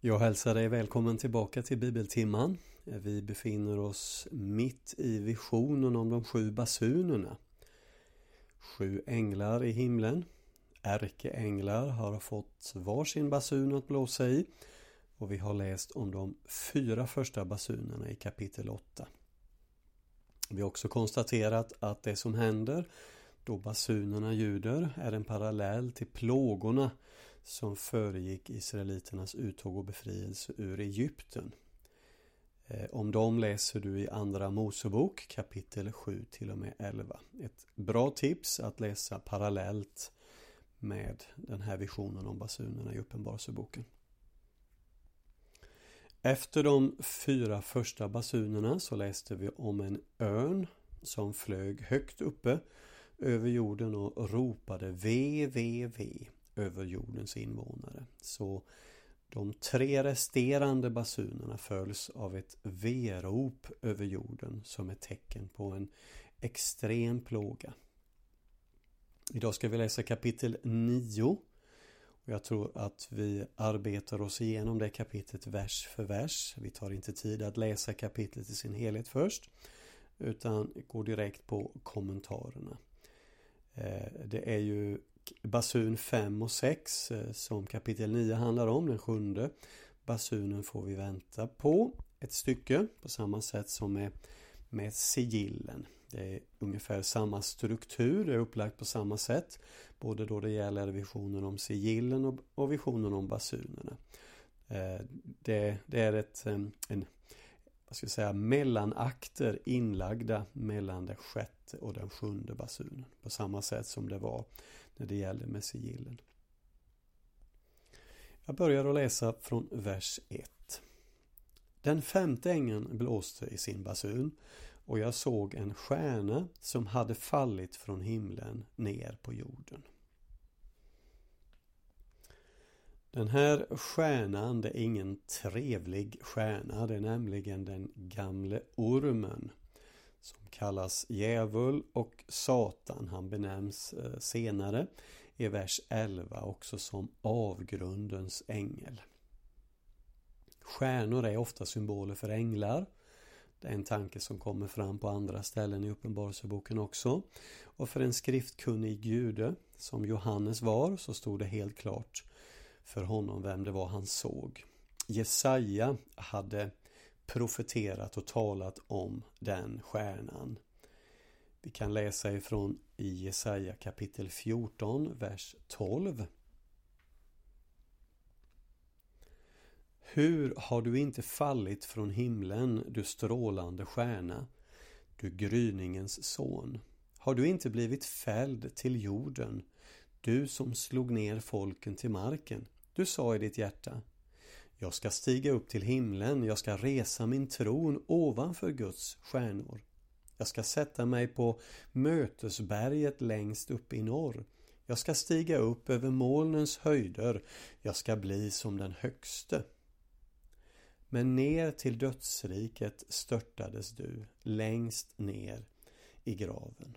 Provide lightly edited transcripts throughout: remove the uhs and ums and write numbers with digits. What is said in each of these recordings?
Jag hälsar dig välkommen tillbaka till Bibeltimman. Vi befinner oss mitt i visionen om de 7 basunerna. 7 änglar i himlen. Ärkeänglar har fått varsin basun att blåsa i. Och vi har läst om de 4 första basunerna i kapitel 8. Vi har också konstaterat att det som händer då basunerna ljuder är en parallell till plågorna som föregick israeliternas uttåg och befrielse ur Egypten. Om dem läser du i Andra Mosebok kapitel 7 till och med 11. Ett bra tips att läsa parallellt med den här visionen om basunerna i Uppenbarelseboken. Efter de 4 första basunerna så läste vi om en örn som flög högt uppe över jorden och ropade ve, ve, ve över jordens invånare. Så de 3 resterande basunerna följs av ett verop över jorden som ett tecken på en extrem plåga. Idag ska vi läsa kapitel 9. Och jag tror att vi arbetar oss igenom det kapitlet vers för vers. Vi tar inte tid att läsa kapitlet i sin helhet först, utan går direkt på kommentarerna. Det är ju basun 5 och 6 som kapitel 9 handlar om. Den 7:e basunen får vi vänta på ett stycke på samma sätt som med sigillen. Det är ungefär samma struktur, det är upplagt på samma sätt. Både då det gäller visionen om sigillen och visionen om basunerna. Det är mellanakter inlagda mellan det 6:e och den 7:e basunen. På samma sätt som det var när det gällde med sigillen. Jag börjar att läsa från vers 1. Den 5:e ängeln blåste i sin basun och jag såg en stjärna som hade fallit från himlen ner på jorden. Den här stjärnan, det är ingen trevlig stjärna, det är nämligen den gamle ormen som kallas djävul och Satan. Han benämns senare i vers 11 också som avgrundens ängel. Stjärnor är ofta symboler för änglar. Det är en tanke som kommer fram på andra ställen i Uppenbarelseboken också. Och för en skriftkunnig jude som Johannes var så stod det helt klart för honom vem det var han såg. Jesaja hade profeterat och talat om den stjärnan. Vi kan läsa ifrån i Jesaja kapitel 14, vers 12. Hur har du inte fallit från himlen, du strålande stjärna, du gryningens son? Har du inte blivit fälld till jorden, du som slog ner folken till marken? Du sa i ditt hjärta: jag ska stiga upp till himlen, jag ska resa min tron ovanför Guds stjärnor. Jag ska sätta mig på mötesberget längst upp i norr. Jag ska stiga upp över molnens höjder, jag ska bli som den högste. Men ner till dödsriket störtades du, längst ner i graven.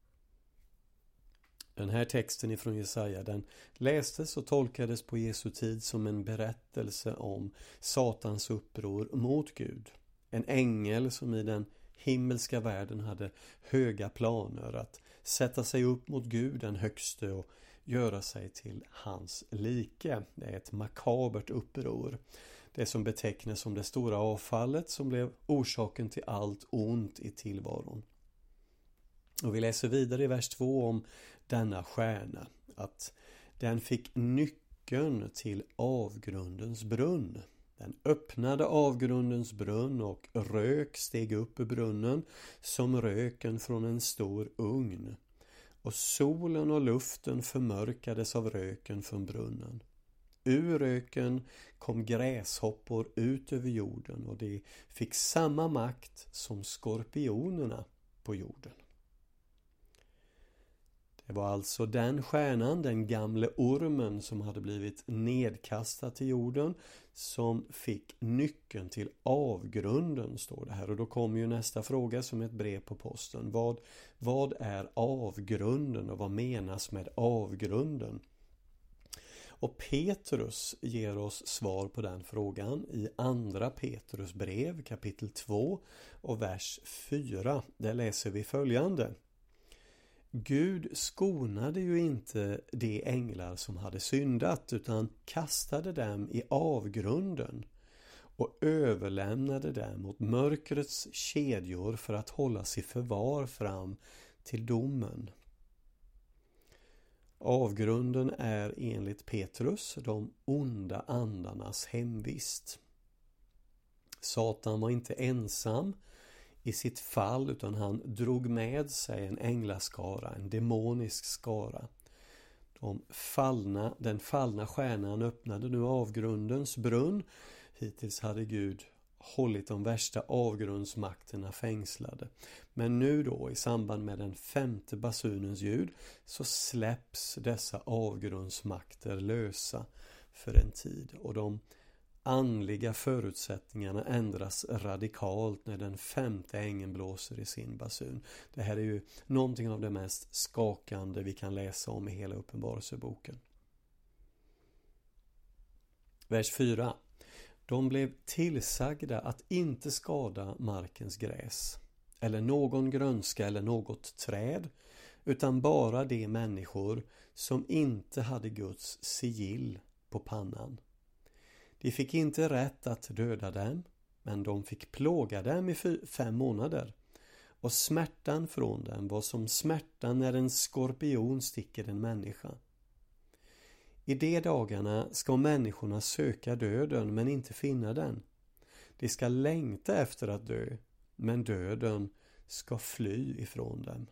Den här texten ifrån Jesaja, den lästes och tolkades på Jesu tid som en berättelse om Satans uppror mot Gud. En ängel som i den himmelska världen hade höga planer att sätta sig upp mot Gud den högste och göra sig till hans like. Det är ett makabert uppror. Det som betecknas som det stora avfallet som blev orsaken till allt ont i tillvaron. Och vi läser vidare i vers 2 om denna stjärna, att den fick nyckeln till avgrundens brunn. Den öppnade avgrundens brunn och rök steg upp ur brunnen som röken från en stor ugn. Och solen och luften förmörkades av röken från brunnen. Ur röken kom gräshoppor ut över jorden och de fick samma makt som skorpionerna på jorden. Det var alltså den stjärnan, den gamle ormen som hade blivit nedkastad till jorden, som fick nyckeln till avgrunden, står det här. Och då kommer ju nästa fråga som ett brev på posten. Vad är avgrunden och vad menas med avgrunden? Och Petrus ger oss svar på den frågan i andra Petrus brev kapitel 2 och vers 4. Där läser vi följande. Gud skonade ju inte de änglar som hade syndat utan kastade dem i avgrunden och överlämnade dem åt mörkrets kedjor för att hållas i förvar fram till domen. Avgrunden är enligt Petrus de onda andarnas hemvist. Satan var inte ensam i sitt fall utan han drog med sig en änglaskara, en demonisk skara. Den fallna stjärnan öppnade nu avgrundens brunn. Hittills hade Gud hållit de värsta avgrundsmakterna fängslade. Men nu då i samband med den 5:e basunens ljud så släpps dessa avgrundsmakter lösa för en tid. Och de andliga förutsättningarna ändras radikalt när den 5:e ängeln blåser i sin basun. Det här är ju någonting av det mest skakande vi kan läsa om i hela Uppenbarelseboken. Vers 4. De blev tillsagda att inte skada markens gräs eller någon grönska eller något träd utan bara de människor som inte hade Guds sigill på pannan. De fick inte rätt att döda dem, men de fick plåga dem i 5 månader. Och smärtan från dem var som smärtan när en skorpion sticker en människa. I de dagarna ska människorna söka döden men inte finna den. De ska längta efter att dö, men döden ska fly ifrån dem.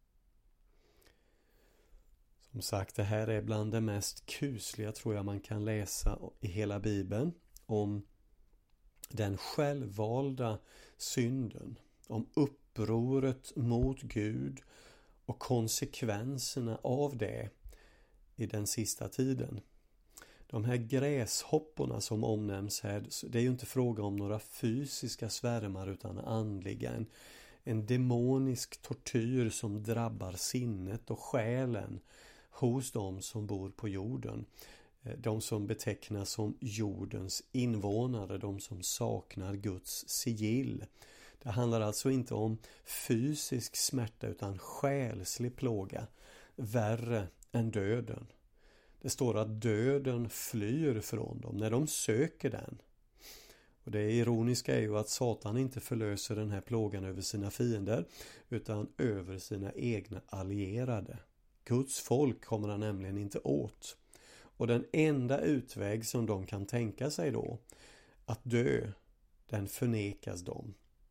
Som sagt, det här är bland det mest kusliga tror jag man kan läsa i hela Bibeln. Om den självvalda synden, om upproret mot Gud och konsekvenserna av det i den sista tiden. De här gräshopporna som omnämns här, det är ju inte fråga om några fysiska svärmar utan andliga. En demonisk tortyr som drabbar sinnet och själen hos de som bor på jorden. De som betecknas som jordens invånare, de som saknar Guds sigill. Det handlar alltså inte om fysisk smärta utan själslig plåga, värre än döden. Det står att döden flyr från dem när de söker den. Och det ironiska är ju att Satan inte förlöser den här plågan över sina fiender utan över sina egna allierade. Guds folk kommer han nämligen inte åt. Och den enda utväg som de kan tänka sig då, att dö, den förnekas dem.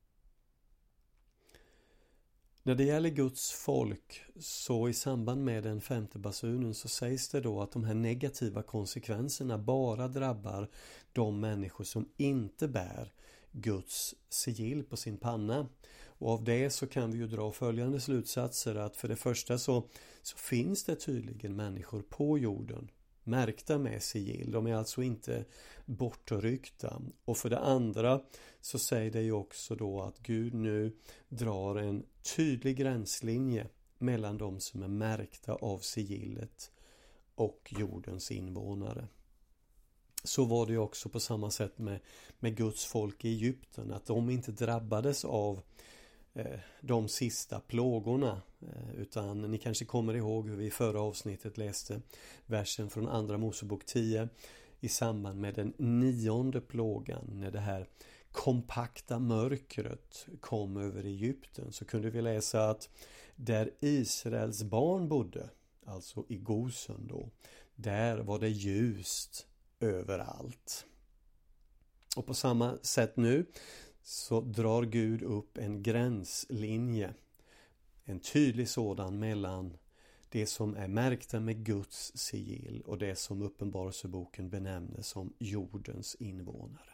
När det gäller Guds folk så i samband med den 5:e basunen så sägs det då att de här negativa konsekvenserna bara drabbar de människor som inte bär Guds sigill på sin panna. Och av det så kan vi ju dra följande slutsatser att för det första så finns det tydligen människor på jorden märkta med sigill. De är alltså inte bortryckta. Och för det andra så säger det ju också då att Gud nu drar en tydlig gränslinje mellan de som är märkta av sigillet och jordens invånare. Så var det ju också på samma sätt med Guds folk i Egypten, att de inte drabbades av de sista plågorna, utan ni kanske kommer ihåg hur vi i förra avsnittet läste versen från andra Mosebok 10 i samband med den 9:e plågan, när det här kompakta mörkret kom över Egypten, så kunde vi läsa att där Israels barn bodde, alltså i Gosen då, där var det ljust överallt. Och på samma sätt nu så drar Gud upp en gränslinje, en tydlig sådan mellan det som är märkta med Guds sigill och det som Uppenbarelseboken benämner som jordens invånare.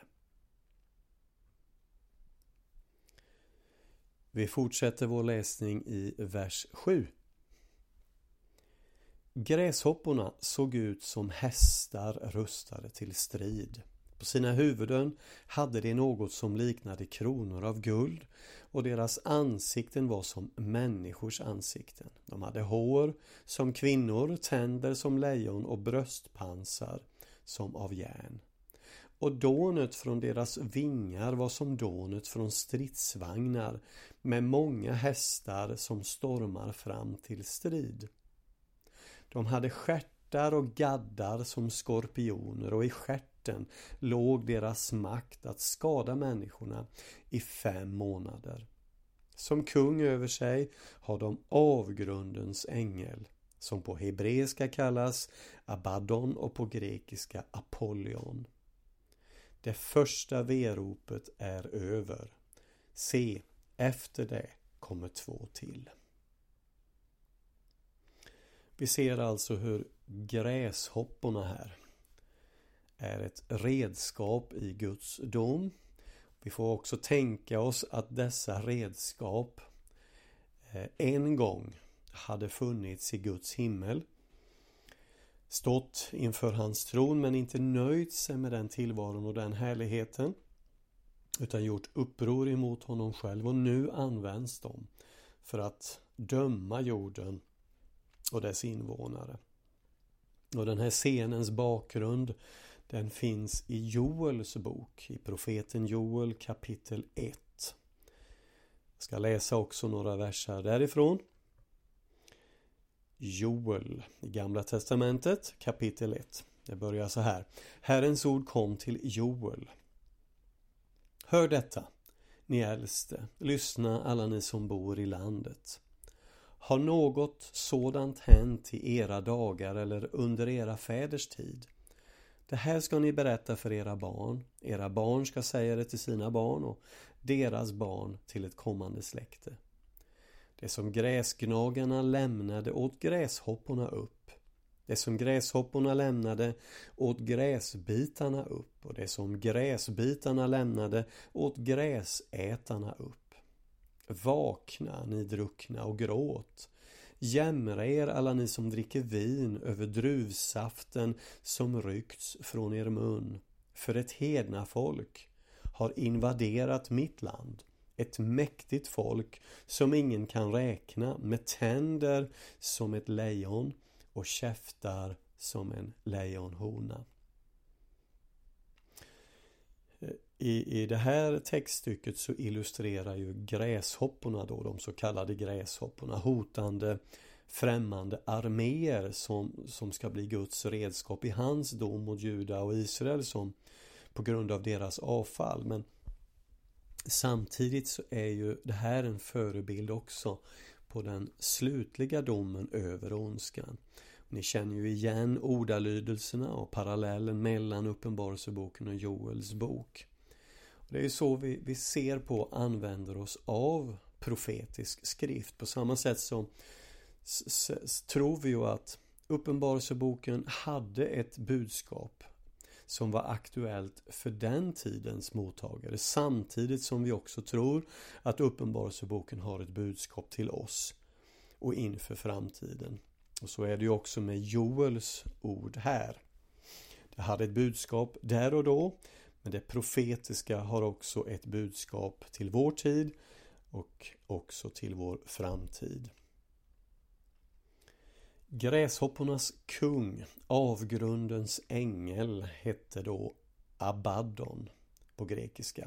Vi fortsätter vår läsning i vers 7. Gräshopporna såg ut som hästar rustade till strid. På sina huvuden hade de något som liknade kronor av guld och deras ansikten var som människors ansikten. De hade hår som kvinnor, tänder som lejon och bröstpansar som av järn. Och dånet från deras vingar var som dånet från stridsvagnar med många hästar som stormar fram till strid. De hade stjärtar och gaddar som skorpioner och i stjärten låg deras makt att skada människorna i 5 månader. Som kung över sig har de avgrundens ängel, som på hebreiska kallas Abaddon och på grekiska Apollyon. Det första veropet är över. Se, efter det kommer 2 till. Vi ser alltså hur gräshopporna här är ett redskap i Guds dom. Vi får också tänka oss att dessa redskap en gång hade funnits i Guds himmel. Stått inför hans tron men inte nöjt sig med den tillvaron och den härligheten. Utan gjort uppror emot honom själv, och nu används de för att döma jorden och dess invånare. Och den här scenens bakgrund, den finns i Joels bok, i profeten Joel kapitel 1. Jag ska läsa också några verser därifrån. Joel i Gamla testamentet kapitel 1. Det börjar så här. Herrens ord kom till Joel. Hör detta, ni äldste, lyssna alla ni som bor i landet. Har något sådant hänt i era dagar eller under era fäders tid? Det här ska ni berätta för era barn. Era barn ska säga det till sina barn och deras barn till ett kommande släkte. Det som gräsgnagarna lämnade åt gräshopporna upp. Det som gräshopporna lämnade åt gräsbitarna upp. Och det som gräsbitarna lämnade åt gräsätarna upp. Vakna, ni druckna, och gråt. Jämra er alla ni som dricker vin över druvsaften som ryckts från er mun. För ett hedna folk har invaderat mitt land. Ett mäktigt folk som ingen kan räkna, med tänder som ett lejon och käftar som en lejonhona. I det här textstycket så illustrerar ju gräshopporna då, de så kallade gräshopporna, hotande främmande arméer som ska bli Guds redskap i hans dom mot Juda och Israel som på grund av deras avfall. Men samtidigt så är ju det här en förebild också på den slutliga domen över ondskan. Ni känner ju igen ordalydelserna och parallellen mellan Uppenbarelseboken och Joels bok. Det är ju så vi ser på och använder oss av profetisk skrift. På samma sätt som tror vi ju att Uppenbarelseboken hade ett budskap som var aktuellt för den tidens mottagare. Samtidigt som vi också tror att Uppenbarelseboken har ett budskap till oss och inför framtiden. Och så är det ju också med Joels ord här. Det hade ett budskap där och då, men det profetiska har också ett budskap till vår tid och också till vår framtid. Gräshoppornas kung, avgrundens ängel, hette då Abaddon på grekiska.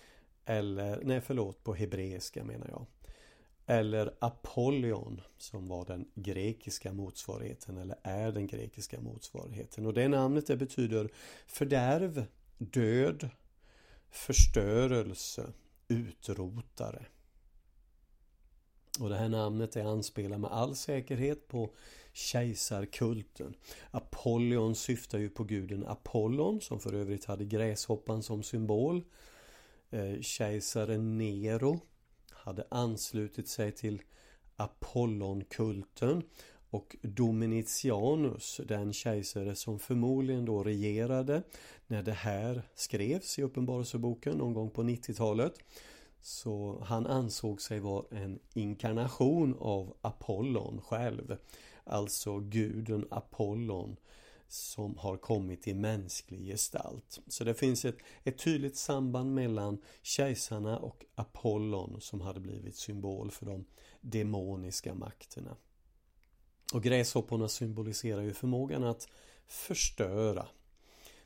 På hebreiska menar jag. Eller Apollyon som var den grekiska motsvarigheten, eller är den grekiska motsvarigheten. Och det namnet det betyder fördärv, död, förstörelse, utrotare. Och det här namnet är anspelar med all säkerhet på kejsarkulten. Apollyon syftar ju på guden Apollon som för övrigt hade gräshoppan som symbol. Kejsaren Nero hade anslutit sig till Apollonkulten, och Domitianus, den kejsare som förmodligen då regerade när det här skrevs i Uppenbarelseboken någon gång på 90-talet, så han ansåg sig vara en inkarnation av Apollon själv, alltså guden Apollon som har kommit i mänsklig gestalt. Så det finns ett tydligt samband mellan kejsarna och Apollon som hade blivit symbol för de demoniska makterna. Och gräshopporna symboliserar ju förmågan att förstöra.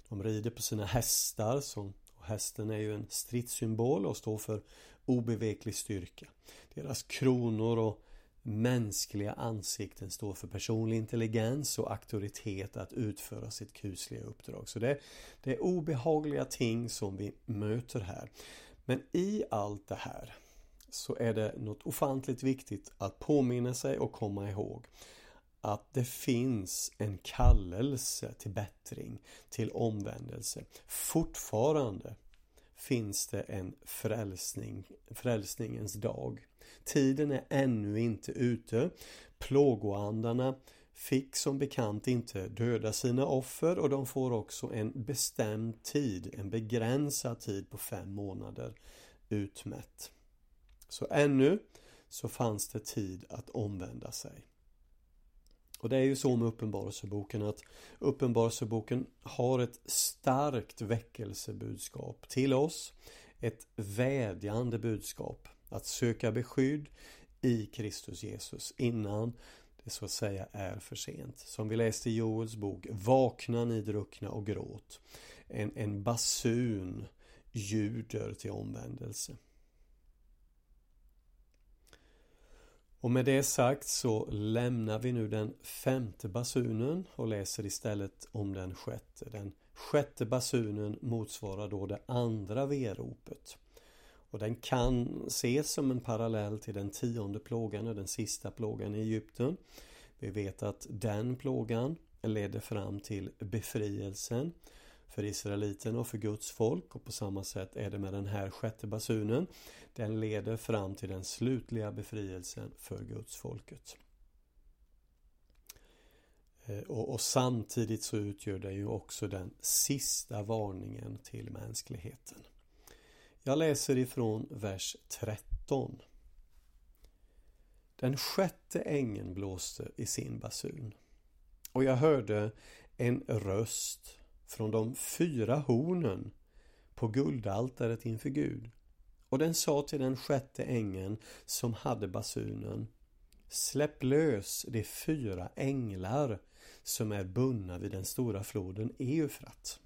De rider på sina hästar, och hästen är ju en stridssymbol och står för obeveklig styrka. Deras kronor och mänskliga ansikten står för personlig intelligens och auktoritet att utföra sitt kusliga uppdrag. Så det är obehagliga ting som vi möter här. Men i allt det här så är det något ofantligt viktigt att påminna sig och komma ihåg. Att det finns en kallelse till bättring, till omvändelse. Fortfarande finns det en frälsningens dag. Tiden är ännu inte ute. Plågoandarna fick som bekant inte döda sina offer, och de får också en bestämd tid, en begränsad tid på 5 månader utmätt. Så ännu så fanns det tid att omvända sig. Och det är ju så med Uppenbarelseboken att Uppenbarelseboken har ett starkt väckelsebudskap till oss. Ett vädjande budskap att söka beskydd i Kristus Jesus innan det så att säga är för sent. Som vi läste i Joels bok, vakna ni druckna och gråt. En basun ljuder till omvändelse. Och med det sagt så lämnar vi nu den 5:e basunen och läser istället om den 6:e. Den 6:e basunen motsvarar då det andra veropet. Och den kan ses som en parallell till den 10:e plågan och den sista plågan i Egypten. Vi vet att den plågan ledde fram till befrielsen för israeliten och för Guds folk, och på samma sätt är det med den här 6:e basunen. Den leder fram till den slutliga befrielsen för Guds folket. Och samtidigt så utgör det ju också den sista varningen till mänskligheten. Jag läser ifrån vers 13. Den 6:e ängeln blåste i sin basun, och jag hörde en röst från de 4 hornen på guldaltaret inför Gud. Och den sa till den 6:e ängeln som hade basunen: släpp lös de 4 änglar som är bundna vid den stora floden Eufrat.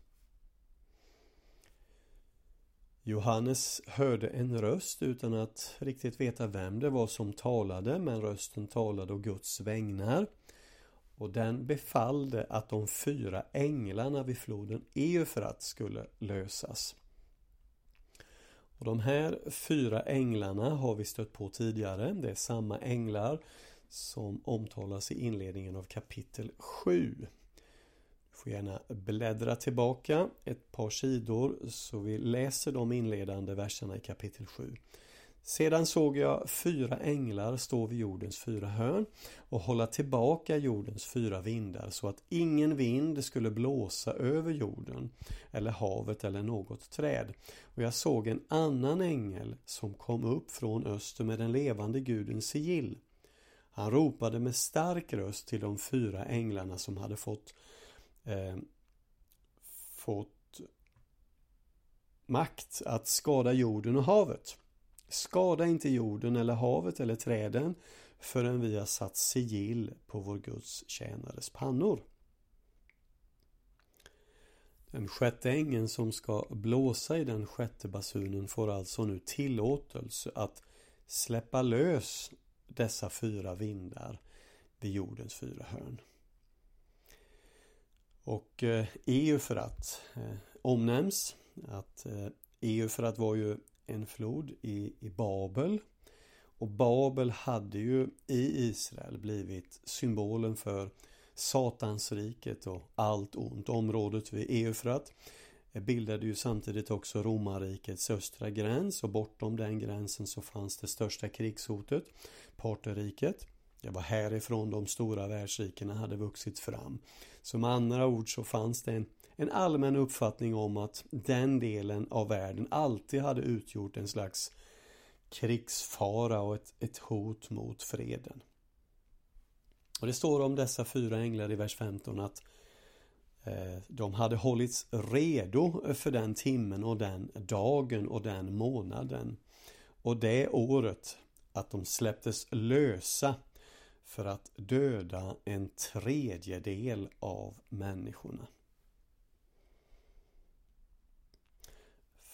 Johannes hörde en röst utan att riktigt veta vem det var som talade, men rösten talade å Guds vägnar. Och den befallde att de 4 änglarna vid floden Eufrat skulle lösas. Och de här 4 änglarna har vi stött på tidigare. Det är samma änglar som omtalas i inledningen av kapitel 7. Du får gärna bläddra tillbaka ett par sidor så vi läser de inledande verserna i kapitel 7. Sedan såg jag 4 änglar stå vid jordens 4 hörn och hålla tillbaka jordens 4 vindar, så att ingen vind skulle blåsa över jorden eller havet eller något träd. Och jag såg en annan ängel som kom upp från öster med den levande gudens sigill. Han ropade med stark röst till de 4 änglarna som hade fått makt att skada jorden och havet. Skada inte jorden eller havet eller träden förrän vi har satt sigill på vår Guds tjänares pannor. Den 6:e ängeln som ska blåsa i den 6:e basunen får alltså nu tillåtelse att släppa lös dessa 4 vindar vid jordens 4 hörn. Och Eufrat omnämns att Eufrat var ju en flod i Babel, och Babel hade ju i Israel blivit symbolen för Satansriket och allt ont. Området vid Eufrat bildade ju samtidigt också romarrikets östra gräns, och bortom den gränsen så fanns det största krigshotet, Partherriket. Det var härifrån de stora världsrikena hade vuxit fram. Så med andra ord så fanns det en allmän uppfattning om att den delen av världen alltid hade utgjort en slags krigsfara och ett hot mot freden. Och det står om dessa 4 änglar i vers 15 att de hade hållits redo för den timmen och den dagen och den månaden och det året att de släpptes lösa för att döda 1/3 av människorna.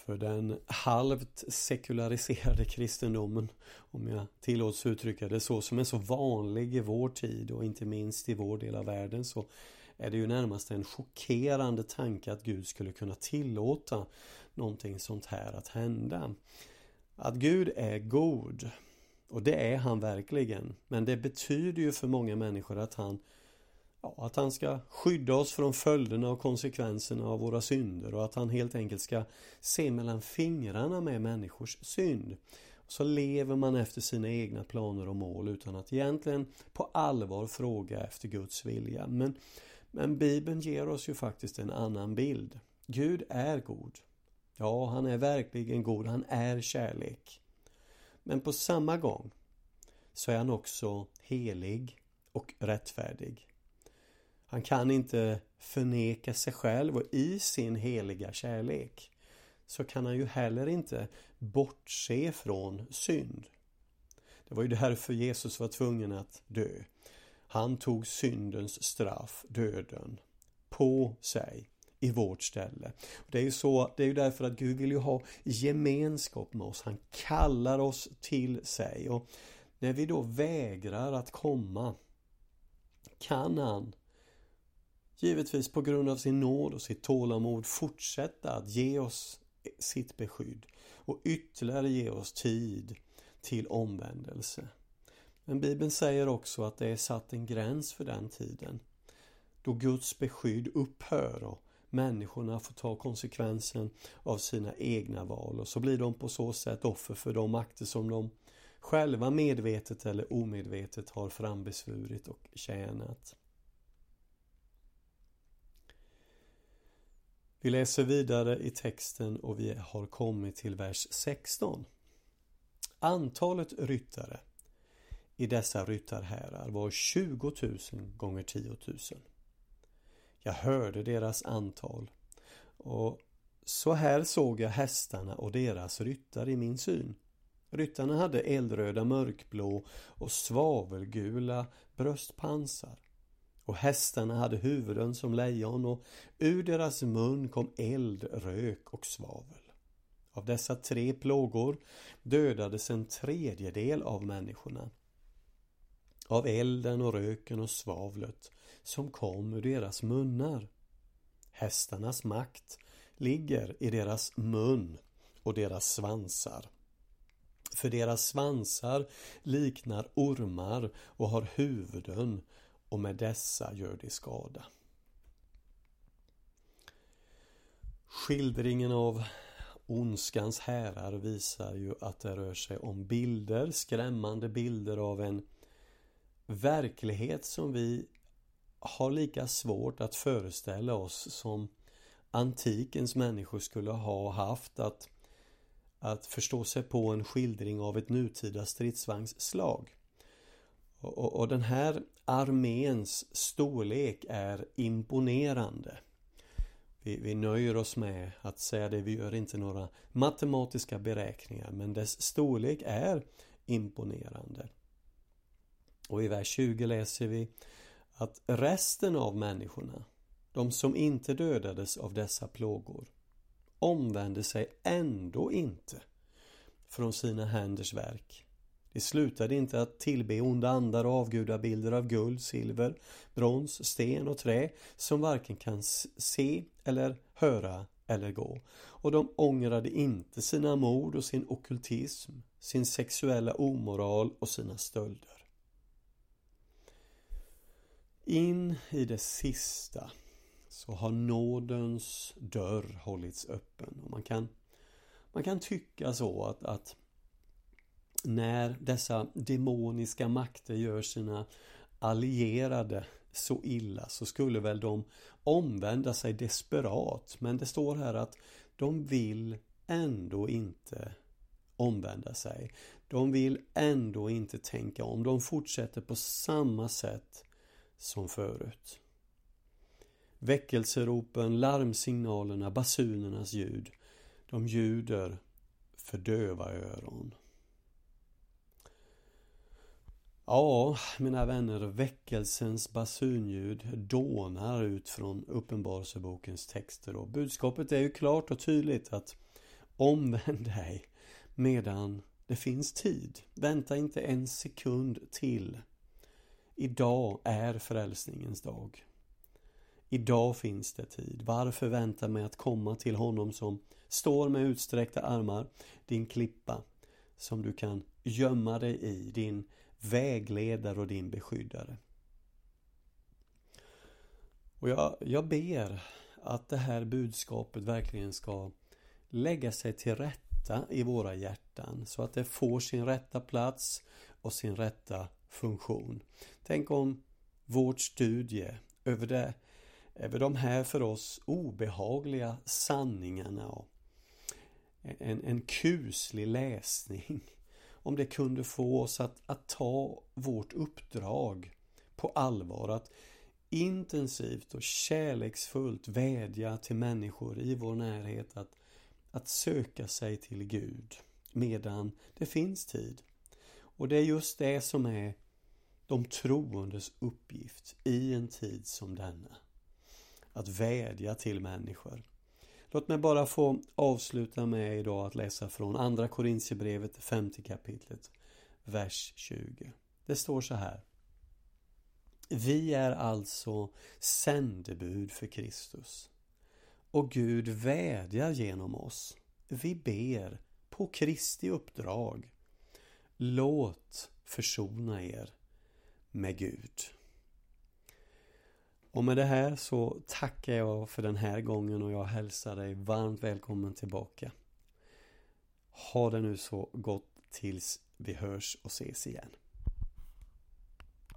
För den halvt sekulariserade kristendomen, om jag tillåts uttrycka det så, som är så vanlig i vår tid och inte minst i vår del av världen, så är det ju närmast en chockerande tanke att Gud skulle kunna tillåta någonting sånt här att hända. Att Gud är god, och det är han verkligen, men det betyder ju för många människor att han ska skydda oss från följderna och konsekvenserna av våra synder, och att han helt enkelt ska se mellan fingrarna med människors synd. Så lever man efter sina egna planer och mål utan att egentligen på allvar fråga efter Guds vilja. Men Bibeln ger oss ju faktiskt en annan bild. Gud är god. Ja, han är verkligen god. Han är kärlek. Men på samma gång så är han också helig och rättfärdig. Han kan inte förneka sig själv, och i sin heliga kärlek så kan han ju heller inte bortse från synd. Det var ju därför Jesus var tvungen att dö. Han tog syndens straff, döden, på sig i vårt ställe. Det är ju därför att Gud vill ju ha gemenskap med oss. Han kallar oss till sig, och när vi då vägrar att komma kan han givetvis på grund av sin nåd och sitt tålamod fortsätta att ge oss sitt beskydd och ytterligare ge oss tid till omvändelse. Men Bibeln säger också att det är satt en gräns för den tiden då Guds beskydd upphör och människorna får ta konsekvensen av sina egna val, och så blir de på så sätt offer för de makter som de själva medvetet eller omedvetet har frambesvurit och tjänat. Vi läser vidare i texten och vi har kommit till vers 16. Antalet ryttare i dessa ryttarhärar var 20 000 gånger 10 000. Jag hörde deras antal, och så här såg jag hästarna och deras ryttare i min syn. Ryttarna hade eldröda, mörkblå och svavelgula bröstpansar. Och hästarna hade huvuden som lejon, och ur deras mun kom eld, rök och svavel. Av dessa 3 plågor dödades en tredjedel av människorna. Av elden och röken och svavlet som kom ur deras munnar. Hästarnas makt ligger i deras mun och deras svansar. För deras svansar liknar ormar och har huvuden, och med dessa gör de skada. Skildringen av ondskans härar visar ju att det rör sig om bilder, skrämmande bilder av en verklighet som vi har lika svårt att föreställa oss som antikens människor skulle ha haft att förstå sig på en skildring av ett nutida stridsvagnsslag. Och den här arméns storlek är imponerande. Vi nöjer oss med att säga det, vi gör inte några matematiska beräkningar, men dess storlek är imponerande. Och i vers 20 läser vi att resten av människorna, de som inte dödades av dessa plågor, omvände sig ändå inte från sina händers verk. De slutade inte att tillbe onda andar och avgudabilder av guld, silver, brons, sten och trä som varken kan se eller höra eller gå. Och de ångrade inte sina mord och sin ockultism, sin sexuella omoral och sina stölder. In i det sista så har nådens dörr hållits öppen. Och man kan tycka så att när dessa demoniska makter gör sina allierade så illa, så skulle väl de omvända sig desperat. Men det står här att de vill ändå inte omvända sig. De vill ändå inte tänka om. De fortsätter på samma sätt som förut. Väckelseropen, larmsignalerna, basunernas ljud, de ljuder för döva öron. Ja, mina vänner, väckelsens basunljud dånar ut från Uppenbarelsebokens texter, och budskapet är ju klart och tydligt att Omvänd dig medan det finns tid. Vänta inte en sekund till. Idag är frälsningens dag. Idag finns det tid. Varför vänta med att komma till honom som står med utsträckta armar, din klippa som du kan gömma dig i, din vägledare och din beskyddare. Och jag ber att det här budskapet verkligen ska lägga sig till rätta i våra hjärtan så att det får sin rätta plats och sin rätta funktion. Tänk om vårt studie över de här för oss obehagliga sanningarna och en kuslig läsning, om det kunde få oss att ta vårt uppdrag på allvar, att intensivt och kärleksfullt vädja till människor i vår närhet att söka sig till Gud medan det finns tid. Och det är just det som är de troendes uppgift i en tid som denna. Att vädja till människor. Låt mig bara få avsluta med idag att läsa från andra Korintierbrevet 5:e kapitlet, vers 20. Det står så här. Vi är alltså sändebud för Kristus. Och Gud vädjar genom oss. Vi ber på Kristi uppdrag. Låt försona er med Gud. Och med det här så tackar jag för den här gången och jag hälsar dig varmt välkommen tillbaka. Ha det nu så gott tills vi hörs och ses igen.